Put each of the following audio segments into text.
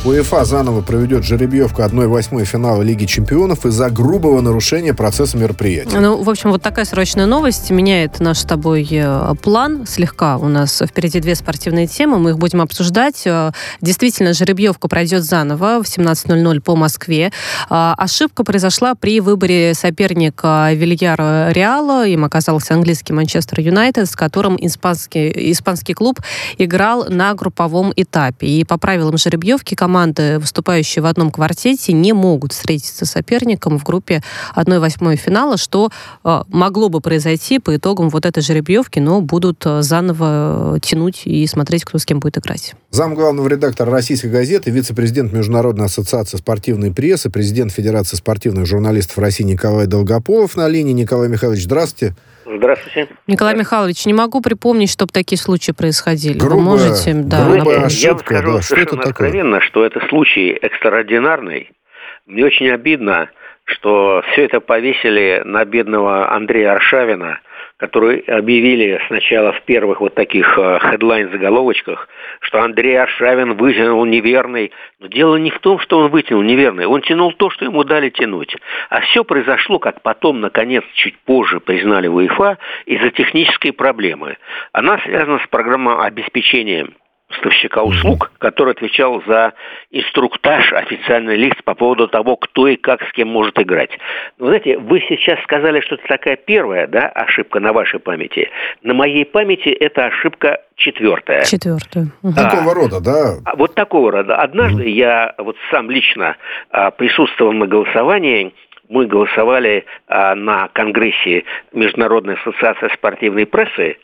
УЕФА заново проведет жеребьевку 1/8 финала Лиги чемпионов из-за грубого нарушения процесса мероприятия. Ну, в общем, вот такая срочная новость меняет наш с тобой план слегка. У нас впереди 2 спортивные темы, мы их будем обсуждать. Действительно, жеребьевка пройдет заново в 17:00 по Москве. Ошибка произошла при выборе соперника Вильярреала. Им оказался английский Манчестер Юнайтед, с которым испанский клуб играл на групповом этапе. И по правилам жеребьевки команды, выступающие в одном квартете, не могут встретиться с соперником в группе 1/8 финала, что могло бы произойти по итогам вот этой жеребьевки, но будут заново тянуть и смотреть, кто с кем будет играть. Замглавного редактора «Российской газеты», вице-президент Международной ассоциации спортивной прессы, президент Федерации спортивных журналистов России Николай Долгополов на линии. Николай Михайлович, здравствуйте. Здравствуйте. Николай Михайлович, не могу припомнить, чтобы такие случаи происходили. Грубая, Вы можете... грубая ошибка, я вам скажу да. совершенно откровенно, что это случай экстраординарный. Мне очень обидно, что все это повесили на бедного Андрея Аршавина, который объявили сначала в первых вот таких хедлайн-заголовочках, что Андрей Аршавин вытянул неверный. Но дело не в том, что он вытянул неверный. Он тянул то, что ему дали тянуть. А все произошло, как потом, наконец, чуть позже признали в УЕФА, из-за технической проблемы. Она связана с программой обеспечения поставщика услуг, который отвечал за инструктаж, официальный лист по поводу того, кто и как с кем может играть. Но, знаете, вы сейчас сказали, что это такая первая, да, ошибка на вашей памяти. На моей памяти это ошибка 4-я. 4-я. Такого рода, да? Вот такого рода. Однажды я вот сам лично присутствовал на голосовании. Мы голосовали на Конгрессе Международной ассоциации спортивной прессы.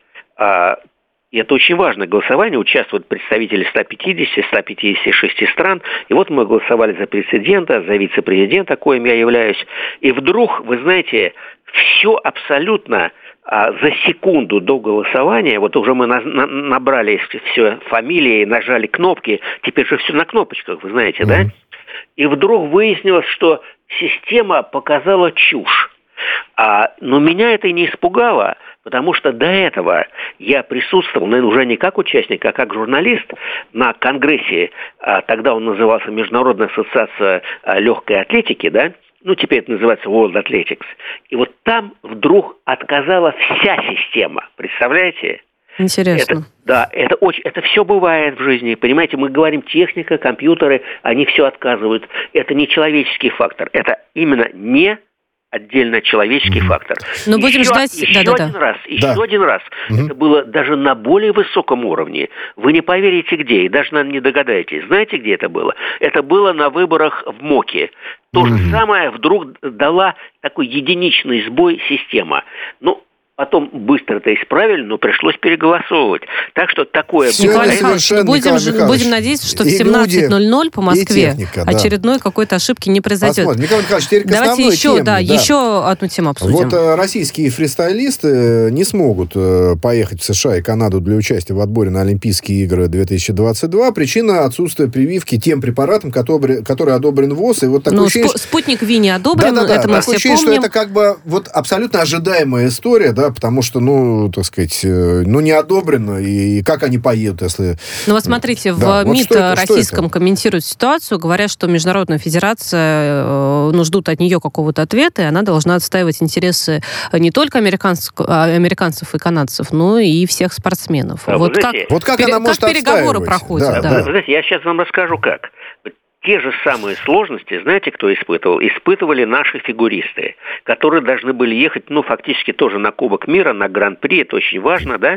И это очень важное голосование, участвуют представители 150-156 стран. И вот мы голосовали за президента, за вице-президента, коим я являюсь. И вдруг, вы знаете, все абсолютно за секунду до голосования, вот уже мы набрали все фамилии, нажали кнопки, теперь же все на кнопочках, вы знаете, да? И вдруг выяснилось, что система показала чушь. Но меня это и не испугало, потому что до этого я присутствовал, наверное, уже не как участник, а как журналист на конгрессе, тогда он назывался Международная ассоциация легкой атлетики, да, ну, теперь это называется World Athletics, и вот там вдруг отказала вся система, представляете? Интересно. Это все бывает в жизни, понимаете, мы говорим техника, компьютеры, они все отказывают, это не человеческий фактор, это именно не отдельно человеческий фактор. Но будем ждать... Еще один раз. Это было даже на более высоком уровне. Вы не поверите, где, и даже, наверное, не догадаетесь. Знаете, где это было? Это было на выборах в МОКе. То же самое вдруг дала такой единичный сбой система. Ну, потом быстро это исправили, но пришлось переголосовывать. Так что такое... Николай Михайлович, будем надеяться, что в 17:00 по Москве техника, очередной какой-то ошибки не произойдет. Посмотрим. Николай Михайлович, теперь к давайте основной теме. Еще одну тему обсудим. Вот российские фристайлисты не смогут поехать в США и Канаду для участия в отборе на Олимпийские игры 2022. Причина — отсутствие прививки тем препаратам, которые одобрен ВОЗ. И вот такое ощущение, спутник Ви не одобрен, это мы все помним. Что это как бы вот абсолютно ожидаемая история, да, потому что, так сказать, не одобрено, и как они поедут, если... Ну, вот смотрите, в МИД российском комментируют ситуацию, говорят, что Международная федерация, ждут от нее какого-то ответа, и она должна отстаивать интересы не только американцев и канадцев, но и всех спортсменов. Вот как переговоры проходят? Вы знаете, я сейчас вам расскажу, как. Те же самые сложности, знаете, кто испытывал? Испытывали наши фигуристы, которые должны были ехать, фактически тоже на Кубок мира, на Гран-при, это очень важно, да?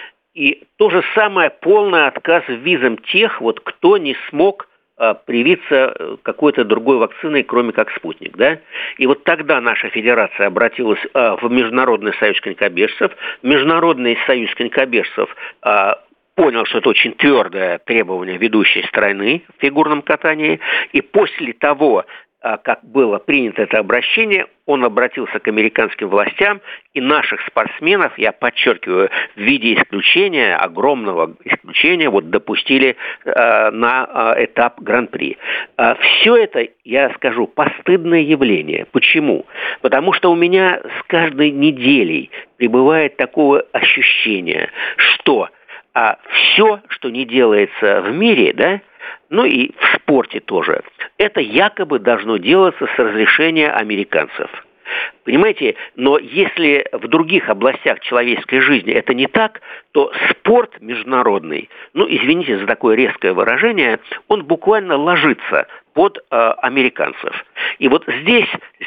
И то же самое полный отказ визам тех, кто не смог привиться какой-то другой вакциной, кроме как «Спутник», да? И вот тогда наша федерация обратилась в Международный союз конькобежцев. Международный союз конькобежцев понял, что это очень твердое требование ведущей страны в фигурном катании, и после того, как было принято это обращение, он обратился к американским властям, и наших спортсменов, я подчеркиваю, в виде исключения, огромного исключения, допустили на этап Гран-при. Все это, я скажу, постыдное явление. Почему? Потому что у меня с каждой неделей прибывает такое ощущение, что все, что не делается в мире, да, ну и в спорте тоже, это якобы должно делаться с разрешения американцев. Понимаете, но если в других областях человеческой жизни это не так, то спорт международный, ну, извините за такое резкое выражение, он буквально ложится под американцев. И вот здесь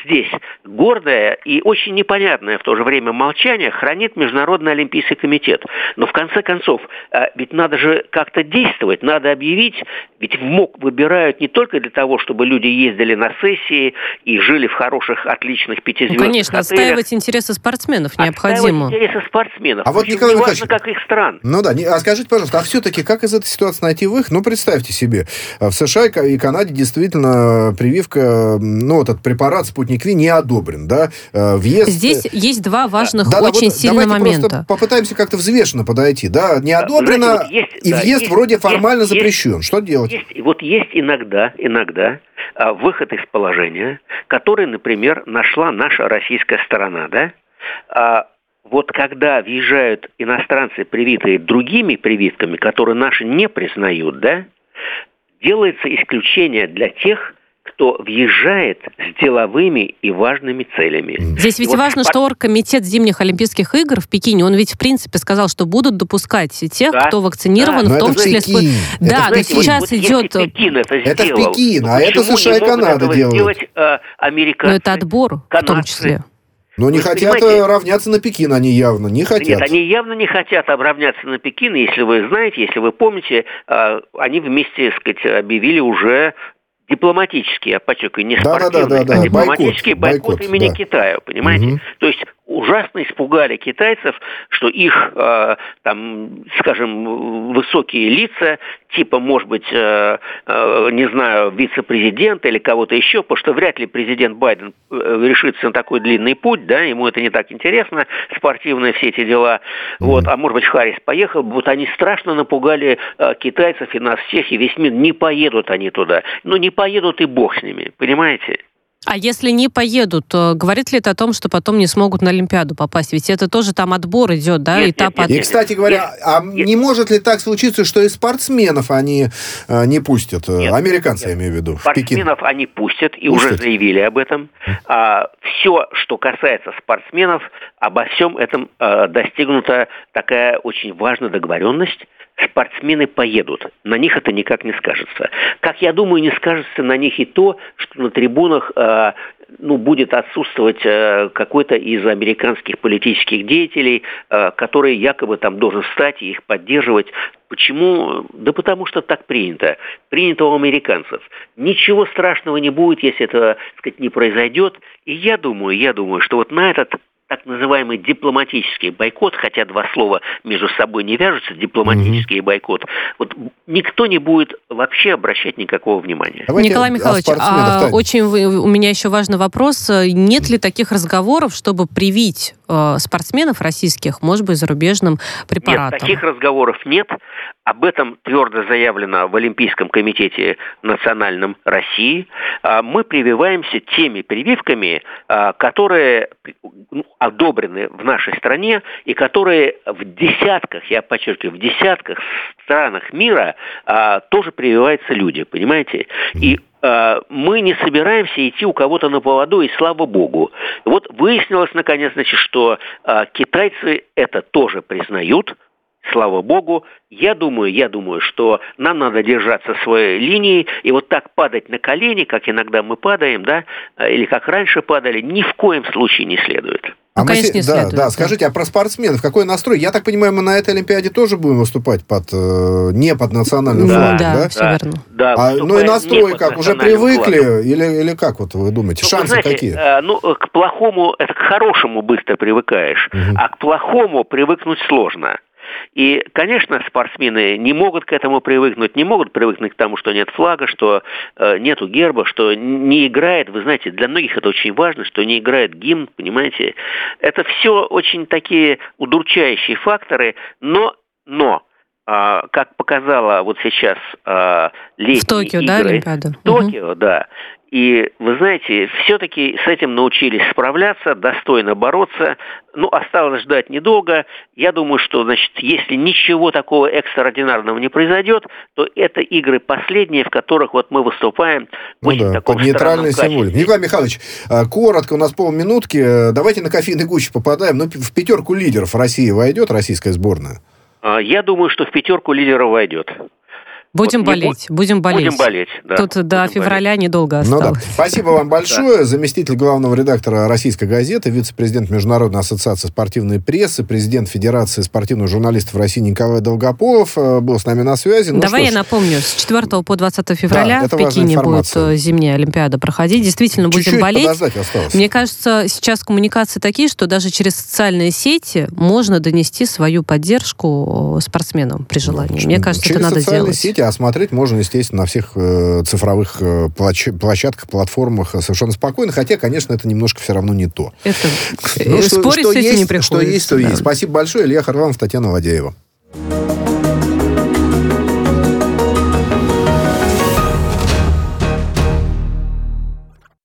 гордое и очень непонятное в то же время молчание хранит Международный олимпийский комитет. Но в конце концов, ведь надо же как-то действовать, надо объявить, ведь в МОК выбирают не только для того, чтобы люди ездили на сессии и жили в хороших, отличных пятизвездных отелях. Конечно, отстаивать интересы спортсменов необходимо. Отстаивать интересы спортсменов. А вот, Николай Михайлович, как их стран. Ну да, а скажите, пожалуйста, а все-таки как из этой ситуации найти выход? Ну, представьте себе, в США и Канаде действительно прививка, ну, вот этот препарат «Спутник Ви» не одобрен, да? Въезд... Здесь есть два важных очень сильных момента. Давайте просто попытаемся как-то взвешенно подойти, да? Не одобрено, знаете, вот есть, въезд вроде формально запрещен. Что делать? Есть иногда выход из положения, который, например, нашла наша российская сторона, да? Вот когда въезжают иностранцы, привитые другими прививками, которые наши не признают, да, делается исключение для тех, кто въезжает с деловыми и важными целями. Здесь ведь важно, что Оргкомитет зимних Олимпийских игр в Пекине, он ведь в принципе сказал, что будут допускать тех, кто вакцинирован, в том числе... Да, но сейчас идет... Это в Пекин, а это США и Канада делают. Но это отбор в том числе. Но не хотят равняться на Пекин, они явно не хотят. Нет, они явно не хотят равняться на Пекин. Если вы знаете, если вы помните, они вместе, так сказать, объявили уже дипломатический, я подчеркиваю, не спортивный, а дипломатический бойкот имени Китая, понимаете? То есть ужасно испугали китайцев, что их, там, скажем, высокие лица, типа, может быть, не знаю, вице-президента или кого-то еще, потому что вряд ли президент Байден решится на такой длинный путь, да, ему это не так интересно, спортивные все эти дела, вот, а может быть, Харрис поехал, вот они страшно напугали китайцев и нас всех, и весь мир, не поедут они туда, ну, не поедут и бог с ними, понимаете? А если не поедут, то говорит ли это о том, что потом не смогут на Олимпиаду попасть? Ведь это тоже там отбор идет, да? Этап. И, кстати говоря, не может ли так случиться, что и спортсменов они не пустят? Американцы, я имею в виду. Спортсменов они пустят, и уже заявили об этом. Все, что касается спортсменов, обо всем этом достигнута такая очень важная договоренность. Спортсмены поедут. На них это никак не скажется. Как я думаю, не скажется на них и то, что на трибунах будет отсутствовать какой-то из американских политических деятелей, который якобы там должен встать и их поддерживать. Почему? Да потому что так принято. Принято у американцев. Ничего страшного не будет, если это, так сказать, не произойдет. И я думаю, что вот на этот так называемый дипломатический бойкот, хотя два слова между собой не вяжутся, дипломатический и бойкот, вот никто не будет вообще обращать никакого внимания. Давайте Николай Михайлович, у меня еще важный вопрос. Нет ли таких разговоров, чтобы привить спортсменов российских, может быть, зарубежным препаратом? Нет, таких разговоров нет. Об этом твердо заявлено в Олимпийском комитете национальном России. Мы прививаемся теми прививками, которые одобрены в нашей стране и которые в десятках, я подчеркиваю, в десятках странах мира тоже прививаются люди, понимаете? И мы не собираемся идти у кого-то на поводу, и слава богу. Вот выяснилось, наконец, что китайцы это тоже признают. Слава богу, я думаю, что нам надо держаться своей линии, и вот так падать на колени, как иногда мы падаем, да, или как раньше падали, ни в коем случае не следует. Конечно, не следует. Да, скажите, а про спортсменов какой настрой? Я так понимаю, мы на этой Олимпиаде тоже будем выступать не под национальным флагом, да? Все верно. Да, ну и настрой как? Уже привыкли? Или как вот вы думаете? Шансы какие? К плохому, это к хорошему быстро привыкаешь, а к плохому привыкнуть сложно. И, конечно, спортсмены не могут к этому привыкнуть, не могут привыкнуть к тому, что нет флага, что нету герба, что не играет, вы знаете, для многих это очень важно, что не играет гимн, понимаете. Это все очень такие удручающие факторы, но как показала вот сейчас летние в Токио, игры, да, Олимпиада? В Токио, да. И, вы знаете, все-таки с этим научились справляться, достойно бороться. Осталось ждать недолго. Я думаю, что, если ничего такого экстраординарного не произойдет, то это игры последние, в которых мы выступаем в очень таком под нейтральной странном символикой. Николай Михайлович, коротко, у нас полминутки. Давайте на кофейной гуще попадаем. В пятерку лидеров России войдет российская сборная? Я думаю, что в пятерку лидеров войдет. Будем болеть. Будем болеть, да. Тут до февраля недолго осталось. Спасибо вам большое. Заместитель главного редактора «Российской газеты», вице-президент Международной ассоциации спортивной прессы, президент Федерации спортивных журналистов России Николай Долгополов был с нами на связи. Давай я напомню, с 4 по 20 февраля в Пекине будет зимняя Олимпиада проходить. Действительно, будем болеть. Мне кажется, сейчас коммуникации такие, что даже через социальные сети можно донести свою поддержку спортсменам при желании. Мне кажется, это надо делать. А смотреть можно, естественно, на всех цифровых площадках, платформах совершенно спокойно, хотя, конечно, это немножко все равно не то. Спорить с этим не приходится. Что есть, то есть. Спасибо большое. Илья Харламов, Татьяна Ладяева.